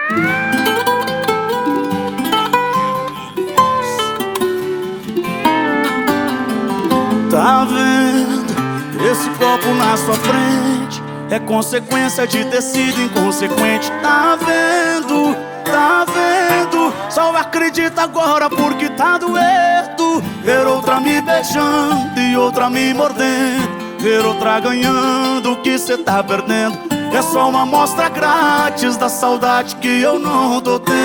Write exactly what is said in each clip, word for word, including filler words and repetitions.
Tá vendo? Esse copo na sua frente é consequência de ter sido inconsequente. Tá vendo? Tá vendo? Só acredita agora porque tá doendo. Ver outra me beijando e outra me mordendo, ver outra ganhando o que cê tá perdendo. É só uma amostra grátis da saudade que eu não tô tendo.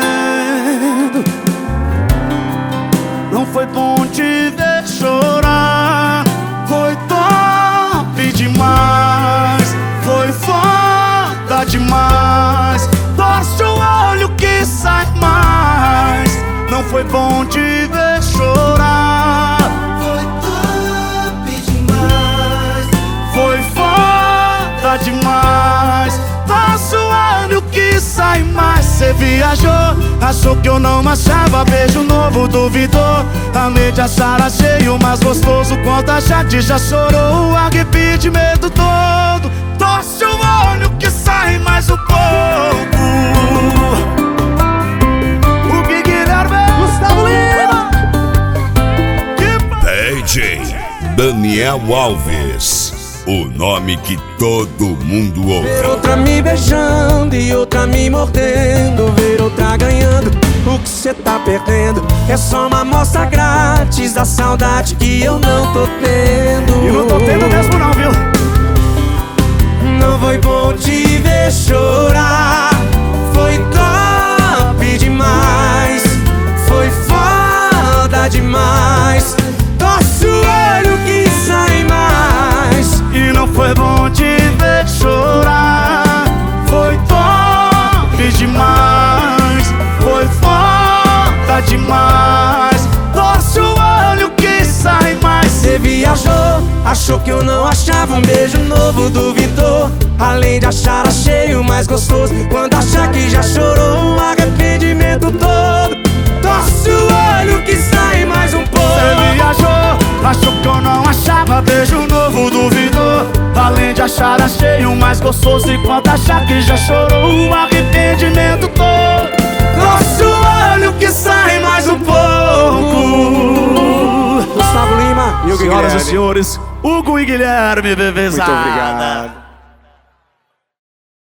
Não foi bom te ver chorar, foi top demais, foi foda demais. Torce o olho que sai mais. Não foi bom te ver chorar, foi top demais, foi foda demais. Torce o olho que sai mais. Cê viajou, achou que eu não achava beijo novo, duvidou. Além de achar achei o mais gostoso, quanto a gente já chorou, o arrependimento todo. Torce o olho que sai mais um pouco. O que Guilherme Gustavo Lima, D J Daniel Alves, o nome que todo mundo ouve. ver outra me beijando e outra me mordendo, ver outra ganhando o que cê tá perdendo. É só uma amostra grátis da saudade que eu não tô tendo. E não tô tendo mesmo não, viu? Não foi bom te ver chorar, foi top demais, foi foda demais. Torce o olho que sai mais. E não foi bom te ver chorar, foi top demais, foi foda demais. Torce o olho que sai mais. Cê viajou, achou que eu não achava um beijo novo, duvidou. Além de achar, achei o mais gostoso, quando achar que já chorou, o arrependimento todo. Torce o olho que sai mais um pouco. Cê viajou, achou que eu não achava beijo novo, duvidou. Além de achar, achei o mais gostoso, enquanto achar que já chorou, o arrependimento todo. Torce o olho que sai mais um pouco. Gustavo Lima e o Senhoras e Guilherme. senhores, Hugo e Guilherme, bebezada. Muito obrigado.